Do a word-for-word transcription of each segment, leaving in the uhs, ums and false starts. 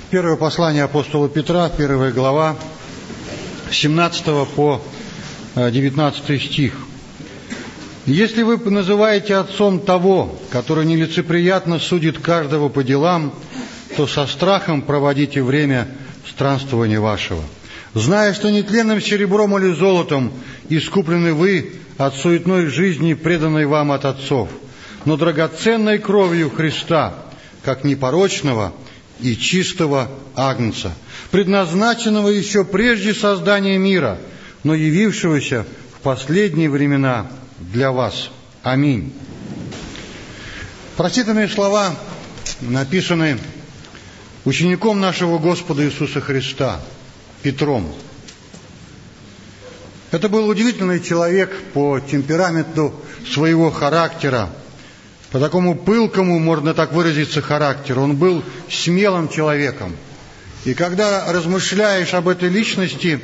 Первое послание апостола Петра, первая глава, с семнадцатого по девятнадцатый стих. «Если вы называете отцом того, который нелицеприятно судит каждого по делам, то со страхом проводите время странствования вашего, зная, что нетленным серебром или золотом искуплены вы от суетной жизни, преданной вам от отцов, но драгоценной кровью Христа, как непорочного и чистого агнца, предназначенного еще прежде создания мира, но явившегося в последние времена для вас. Аминь». Прочитанные слова написаны учеником нашего Господа Иисуса Христа, Петром. Это был удивительный человек по темпераменту своего характера, по такому пылкому, можно так выразиться, характеру. Он был смелым человеком. И когда размышляешь об этой личности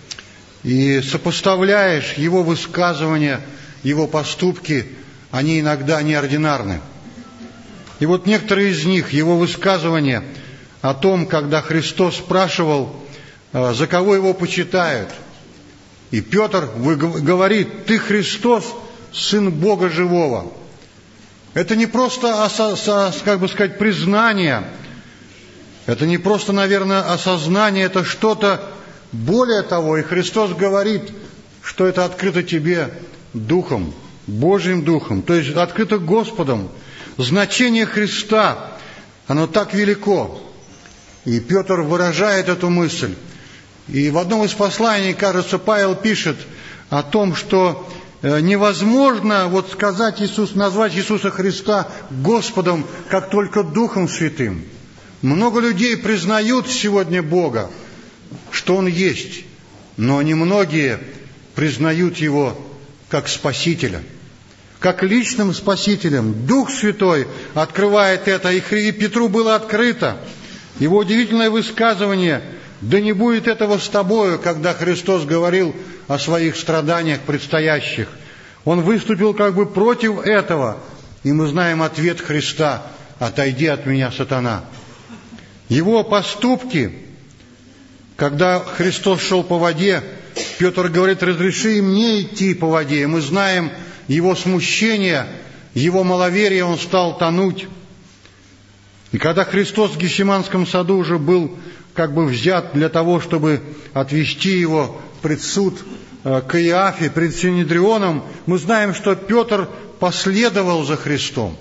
и сопоставляешь его высказывания, его поступки, они иногда неординарны. И вот некоторые из них, его высказывания о том, когда Христос спрашивал, за кого его почитают. И Петр говорит: «Ты Христос, Сын Бога Живого». Это не просто, как бы сказать, признание, это не просто, наверное, осознание, это что-то более того. И Христос говорит, что это открыто тебе Духом, Божьим Духом, то есть открыто Господом. Значение Христа, оно так велико. И Петр выражает эту мысль. И в одном из посланий, кажется, Павел пишет о том, что невозможно вот сказать Иисус, назвать Иисуса Христа Господом, как только Духом Святым. Много людей признают сегодня Бога, что Он есть, но немногие признают Его как Спасителя, как личным Спасителем. Дух Святой открывает это, и Петру было открыто. Его удивительное высказывание: «Да не будет этого с тобою», когда Христос говорил о своих страданиях предстоящих. Он выступил как бы против этого, и мы знаем ответ Христа: «Отойди от меня, сатана». Его поступки, когда Христос шел по воде, Петр говорит: «Разреши и мне идти по воде». И мы знаем его смущение, его маловерие, он стал тонуть. И когда Христос в Гефсиманском саду уже был как бы взят для того, чтобы отвести его пред суд к Иафе, пред Синедрионом, мы знаем, что Петр последовал за Христом.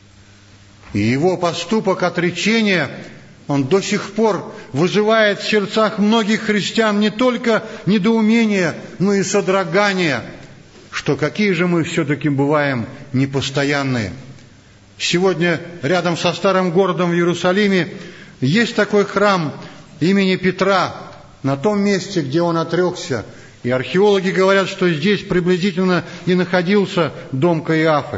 И его поступок отречения, он до сих пор вызывает в сердцах многих христиан не только недоумение, но и содрогание, что какие же мы все-таки бываем непостоянные. Сегодня рядом со старым городом в Иерусалиме есть такой храм имени Петра, на том месте, где он отрекся. И археологи говорят, что здесь приблизительно и находился дом Каиафы.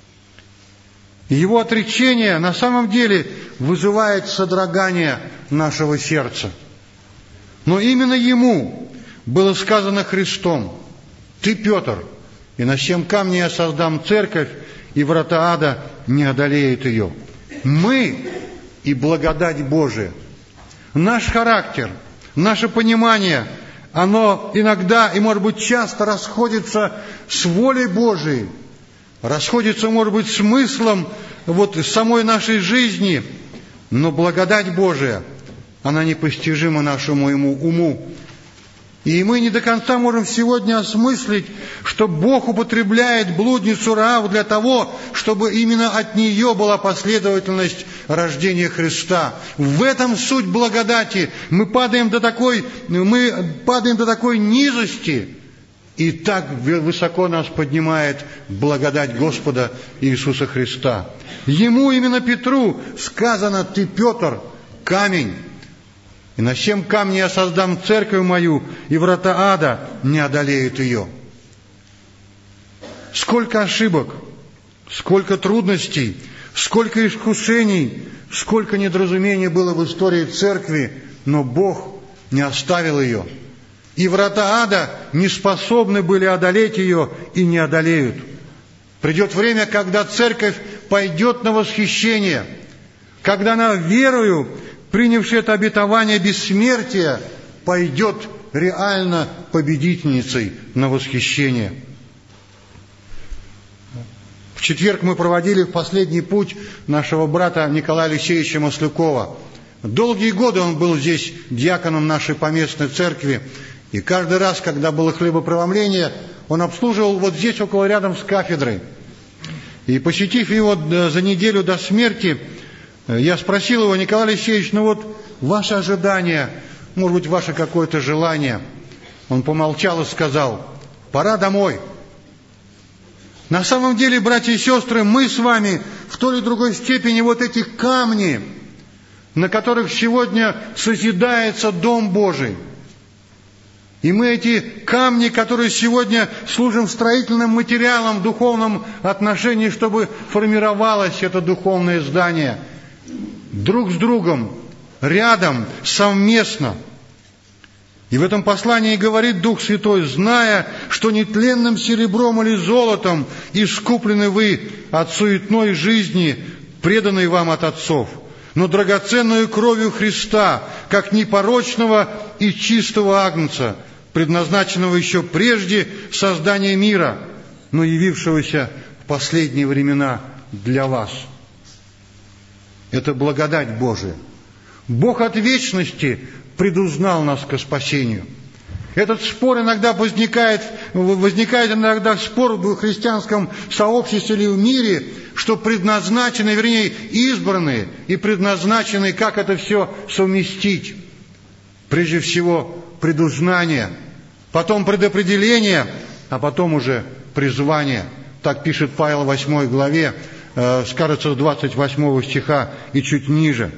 Его отречение на самом деле вызывает содрогание нашего сердца. Но именно ему было сказано Христом: «Ты, Петр, и на сем камне я создам церковь, и врата ада не одолеют ее». Мы и благодать Божия. Наш характер, наше понимание, оно иногда и, может быть, часто расходится с волей Божией, расходится, может быть, смыслом вот самой нашей жизни, но благодать Божия, она непостижима нашему уму. И мы не до конца можем сегодня осмыслить, что Бог употребляет блудницу Раав для того, чтобы именно от нее была последовательность рождения Христа. В этом суть благодати. Мы падаем до такой, мы падаем до такой низости, и так высоко нас поднимает благодать Господа Иисуса Христа. Ему, именно Петру, сказано: «Ты, Петр, камень, и на сем камне я создам церковь мою, и врата ада не одолеют ее». Сколько ошибок, сколько трудностей, сколько искушений, сколько недоразумений было в истории церкви, но Бог не оставил ее. И врата ада не способны были одолеть ее и не одолеют. Придет время, когда церковь пойдет на восхищение, когда она верою принявший это обетование бессмертия, пойдет реально победительницей на восхищение. В четверг мы проводили в последний путь нашего брата Николая Алексеевича Маслюкова. Долгие годы он был здесь диаконом нашей поместной церкви, и каждый раз, когда было хлебопреломление, он обслуживал вот здесь, около рядом с кафедрой. И посетив его за неделю до смерти, я спросил его: Николай Алексеевич, ну вот ваши ожидания, может быть, ваше какое-то желание. Он помолчал и сказал: пора домой. На самом деле, братья и сестры, мы с вами в той или другой степени вот эти камни, на которых сегодня созидается Дом Божий. И мы эти камни, которые сегодня служим строительным материалом в духовном отношении, чтобы формировалось это духовное здание, друг с другом, рядом, совместно. И в этом послании говорит Дух Святой: зная, что нетленным серебром или золотом искуплены вы от суетной жизни, преданной вам от отцов, но драгоценную кровью Христа, как непорочного и чистого агнца, предназначенного еще прежде создания мира, но явившегося в последние времена для вас. Это благодать Божия. Бог от вечности предузнал нас ко спасению. Этот спор иногда возникает, возникает иногда спор в христианском сообществе или в мире, что предназначены, вернее, избранные и предназначены, как это все совместить. Прежде всего, предузнание, потом предопределение, а потом уже призвание. Так пишет Павел в восьмой главе, э, скажется, с двадцать восьмого стиха и чуть ниже.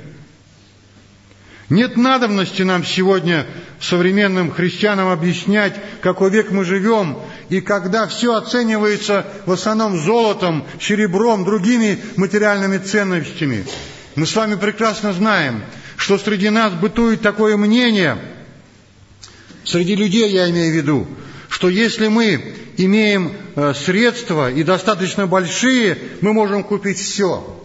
Нет надобности нам сегодня, современным христианам, объяснять, какой век мы живем, и когда все оценивается в основном золотом, серебром, другими материальными ценностями. Мы с вами прекрасно знаем, что среди нас бытует такое мнение, среди людей я имею в виду, что если мы имеем средства и достаточно большие, мы можем купить все.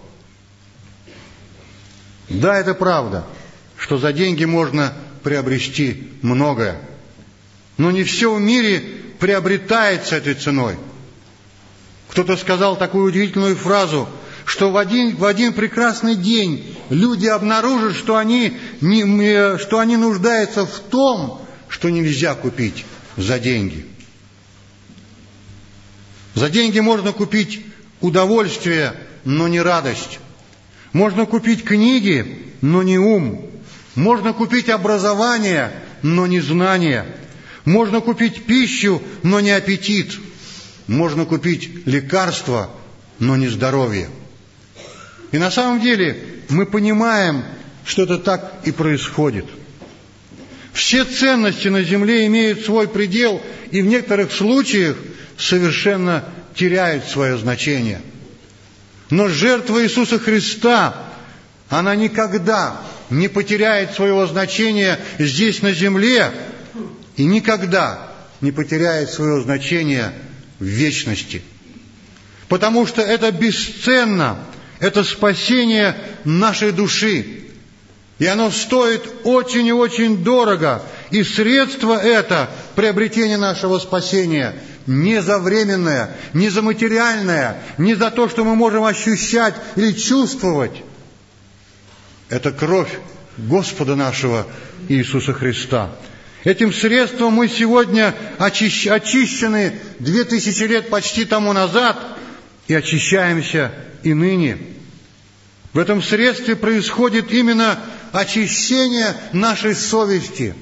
Да, это правда, что за деньги можно приобрести многое. Но не все в мире приобретается этой ценой. Кто-то сказал такую удивительную фразу, что в один, в один прекрасный день люди обнаружат, что они, не, что они нуждаются в том, что нельзя купить за деньги. За деньги можно купить удовольствие, но не радость. Можно купить книги, но не ум. Можно купить образование, но не знание. Можно купить пищу, но не аппетит. Можно купить лекарства, но не здоровье. И на самом деле мы понимаем, что это так и происходит. Все ценности на земле имеют свой предел и в некоторых случаях совершенно теряют свое значение. Но жертва Иисуса Христа, она никогда не потеряет своего значения здесь на земле и никогда не потеряет своего значения в вечности. Потому что это бесценно, это спасение нашей души. И оно стоит очень и очень дорого. И средство это, приобретение нашего спасения, не за временное, не за материальное, не за то, что мы можем ощущать или чувствовать. Это кровь Господа нашего Иисуса Христа. Этим средством мы сегодня очищ... очищены две тысячи лет почти тому назад и очищаемся и ныне. В этом средстве происходит именно очищение нашей совести.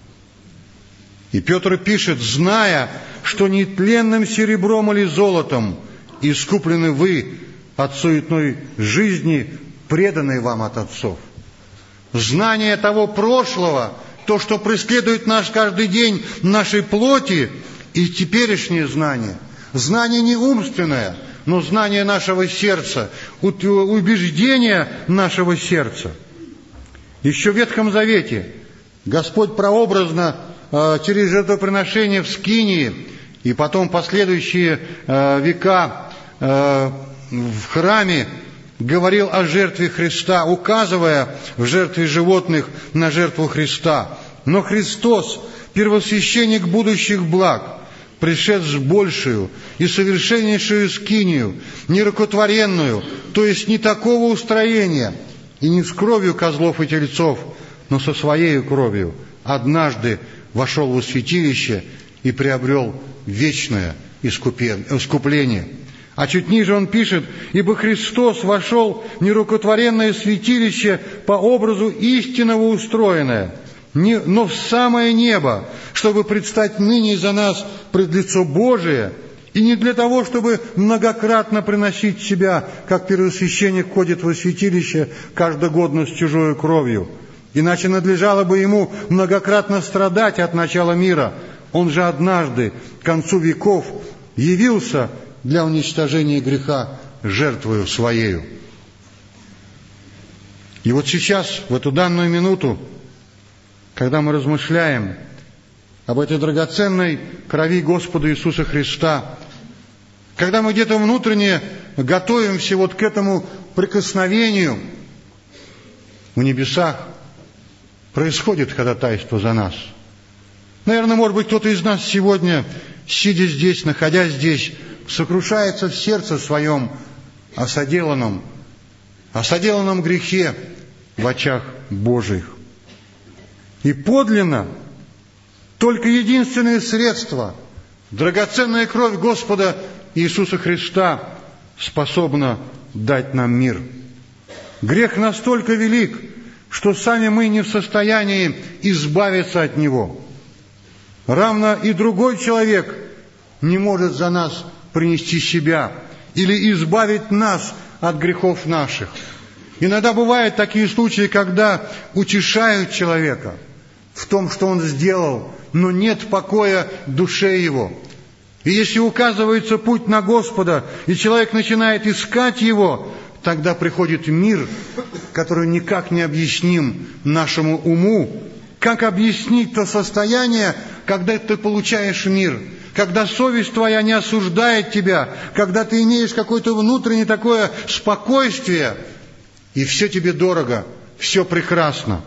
И Петр пишет: зная, что нетленным серебром или золотом искуплены вы от суетной жизни, преданной вам от отцов. Знание того прошлого, то, что преследует нас каждый день в нашей плоти, и теперешнее знание. Знание не умственное, но знание нашего сердца, убеждение нашего сердца. Еще в Ветхом Завете Господь прообразно через жертвоприношение в Скинии и потом последующие века в храме говорил о жертве Христа, указывая в жертве животных на жертву Христа. Но Христос, первосвященник будущих благ, пришед с большую и совершеннейшую скинию, нерукотворенную, то есть не такого устроения, и не с кровью козлов и тельцов, но со своей кровью, однажды вошел во святилище и приобрел вечное искупление. А чуть ниже он пишет: «Ибо Христос вошел в нерукотворенное святилище по образу истинного устроенное, но в самое небо, чтобы предстать ныне за нас пред лицо Божие, и не для того, чтобы многократно приносить себя, как первосвященник ходит во святилище каждогодно с чужою кровью. Иначе надлежало бы ему многократно страдать от начала мира. Он же однажды, к концу веков, явился для уничтожения греха жертвою Своею». И вот сейчас, в эту данную минуту, когда мы размышляем об этой драгоценной крови Господа Иисуса Христа, когда мы где-то внутренне готовимся вот к этому прикосновению, в небесах происходит ходатайство за нас. Наверное, может быть, кто-то из нас сегодня, сидя здесь, находясь здесь, сокрушается в сердце своем о соделанном, о соделанном грехе в очах Божьих. И подлинно только единственное средство, драгоценная кровь Господа Иисуса Христа, способна дать нам мир. Грех настолько велик, что сами мы не в состоянии избавиться от него. Равно и другой человек не может за нас принести себя или избавить нас от грехов наших. Иногда бывают такие случаи, когда утешают человека в том, что он сделал, но нет покоя душе его. И если указывается путь на Господа, и человек начинает искать его, тогда приходит мир, который никак не объясним нашему уму. Как объяснить то состояние, когда ты получаешь мир, когда совесть твоя не осуждает тебя, когда ты имеешь какое-то внутреннее такое спокойствие, и все тебе дорого, все прекрасно.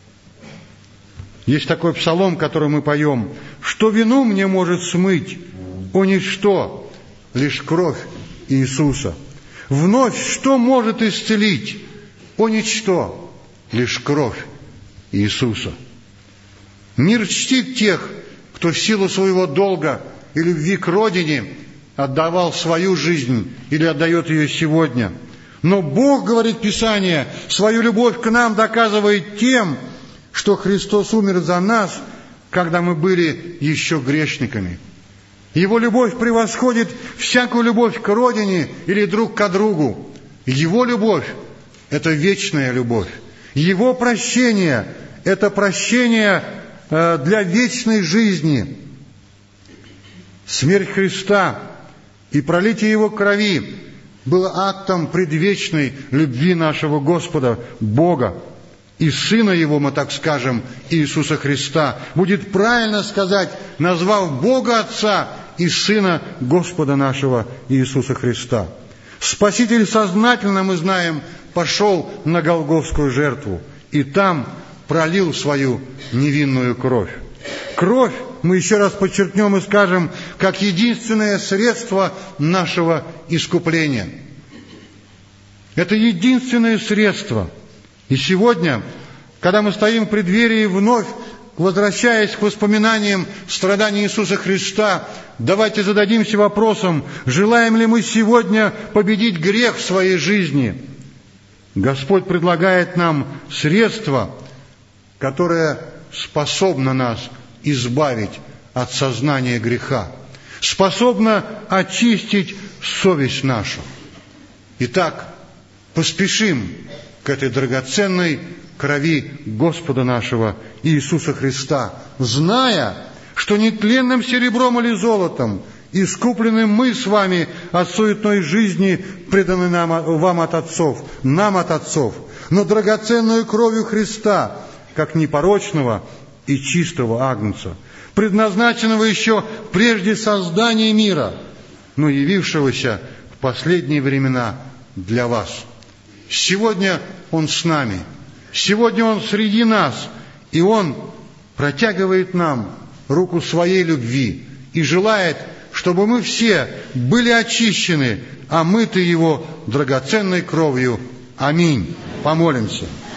Есть такой псалом, который мы поем: «Что вину мне может смыть? О, ничто, лишь кровь Иисуса. Вновь что может исцелить? О, ничто, лишь кровь Иисуса». Мир чтит тех, кто в силу своего долга и любви к родине отдавал свою жизнь или отдает ее сегодня. Но Бог, говорит Писание, свою любовь к нам доказывает тем, что Христос умер за нас, когда мы были еще грешниками. Его любовь превосходит всякую любовь к родине или друг к другу. Его любовь – это вечная любовь. Его прощение – это прощение для вечной жизни. Смерть Христа и пролитие Его крови было актом предвечной любви нашего Господа, Бога, и Сына Его, мы так скажем, Иисуса Христа. Будет правильно сказать, назвав Бога Отца и Сына Господа нашего Иисуса Христа. Спаситель сознательно, мы знаем, пошел на Голгофскую жертву, и там пролил свою невинную кровь. Кровь, мы еще раз подчеркнем и скажем, как единственное средство нашего искупления. Это единственное средство. И сегодня, когда мы стоим в преддверии вновь, возвращаясь к воспоминаниям страданий Иисуса Христа, давайте зададимся вопросом, желаем ли мы сегодня победить грех в своей жизни. Господь предлагает нам средство, которое способно нас избавить от сознания греха, способно очистить совесть нашу. Итак, поспешим к этой драгоценной крови Господа нашего Иисуса Христа, зная, что нетленным серебром или золотом искуплены мы с вами от суетной жизни, преданной нам, вам от отцов, нам от отцов, но драгоценную кровью Христа, как непорочного и чистого агнца, предназначенного еще прежде создания мира, но явившегося в последние времена для вас. Сегодня Он с нами. Сегодня Он среди нас. И Он протягивает нам руку своей любви и желает, чтобы мы все были очищены, омыты Его драгоценной кровью. Аминь. Помолимся.